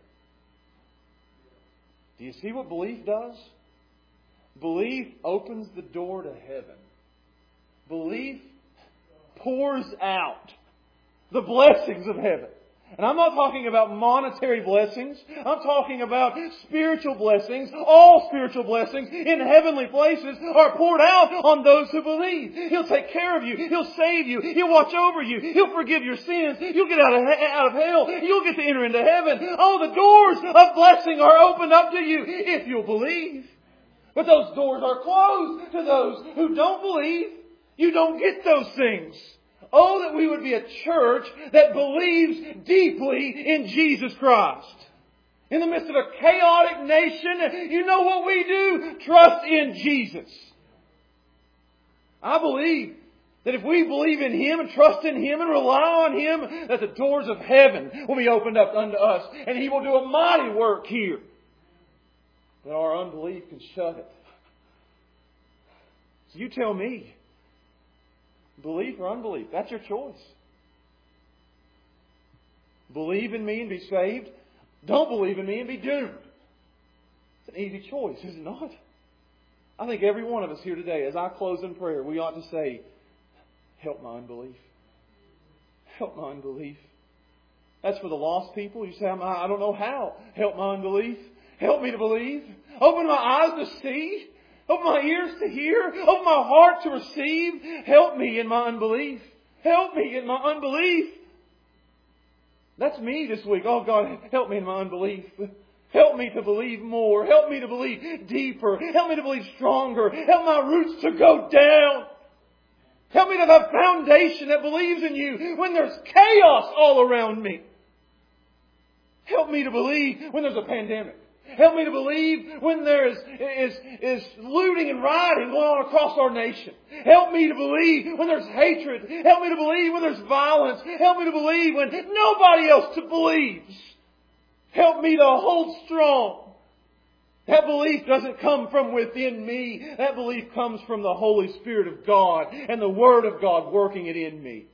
Do you see what belief does? Belief opens the door to heaven. Belief pours out the blessings of heaven. And I'm not talking about monetary blessings. I'm talking about spiritual blessings. All spiritual blessings in heavenly places are poured out on those who believe. He'll take care of you. He'll save you. He'll watch over you. He'll forgive your sins. You'll get out of, out of hell. You'll get to enter into heaven. Oh, the doors of blessing are opened up to you if you'll believe. But those doors are closed to those who don't believe. You don't get those things. Oh, that we would be a church that believes deeply in Jesus Christ. In the midst of a chaotic nation, you know what we do? Trust in Jesus. I believe that if we believe in Him and trust in Him and rely on Him, that the doors of heaven will be opened up unto us. And He will do a mighty work here. But our unbelief can shut it. So you tell me. Belief or unbelief? That's your choice. Believe in me and be saved. Don't believe in me and be doomed. It's an easy choice, is it not? I think every one of us here today, as I close in prayer, we ought to say, help my unbelief. Help my unbelief. That's for the lost people. You say, I don't know how. Help my unbelief. Help me to believe. Open my eyes to see. Open my ears to hear. Open my heart to receive. Help me in my unbelief. Help me in my unbelief. That's me this week. Oh God, help me in my unbelief. Help me to believe more. Help me to believe deeper. Help me to believe stronger. Help my roots to go down. Help me to have a foundation that believes in You when there's chaos all around me. Help me to believe when there's a pandemic. Help me to believe when there is, is, is looting and rioting going on across our nation. Help me to believe when there's hatred. Help me to believe when there's violence. Help me to believe when nobody else believes. Help me to hold strong. That belief doesn't come from within me. That belief comes from the Holy Spirit of God and the Word of God working it in me.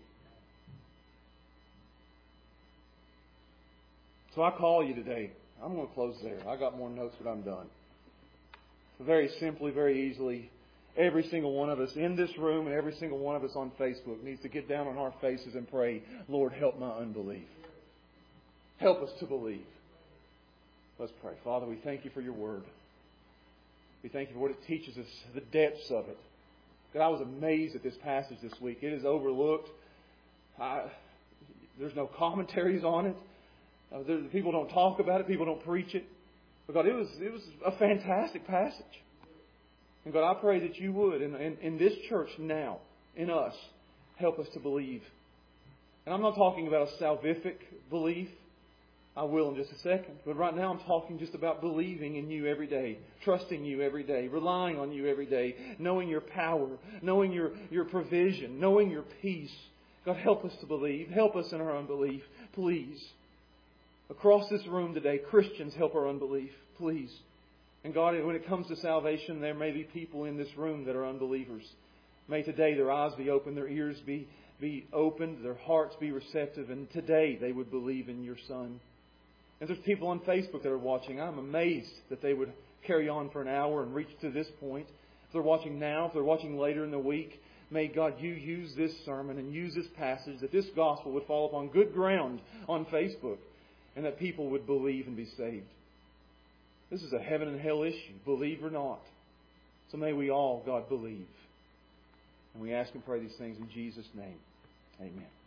So I call you today. I'm going to close there. I got more notes, but I'm done. So very simply, very easily, every single one of us in this room and every single one of us on Facebook needs to get down on our faces and pray, Lord, help my unbelief. Help us to believe. Let's pray. Father, we thank You for Your Word. We thank You for what it teaches us, the depths of it. God, I was amazed at this passage this week. It is overlooked. I, there's no commentaries on it. Uh, there, people don't talk about it. People don't preach it. But God, it was it was a fantastic passage. And God, I pray that You would, in, in, in this church now, in us, help us to believe. And I'm not talking about a salvific belief. I will in just a second. But right now I'm talking just about believing in You every day, trusting You every day, relying on You every day, knowing Your power, knowing Your, your provision, knowing Your peace. God, help us to believe. Help us in our unbelief, please. Across this room today, Christians, help our unbelief, please. And God, when it comes to salvation, there may be people in this room that are unbelievers. May today their eyes be opened, their ears be, be opened, their hearts be receptive, and today they would believe in Your Son. And there's people on Facebook that are watching. I'm amazed that they would carry on for an hour and reach to this point. If they're watching now, if they're watching later in the week, may God, You use this sermon and use this passage, that this gospel would fall upon good ground on Facebook, and that people would believe and be saved. This is a heaven and hell issue, believe or not. So may we all, God, believe. And we ask and pray these things in Jesus' name. Amen.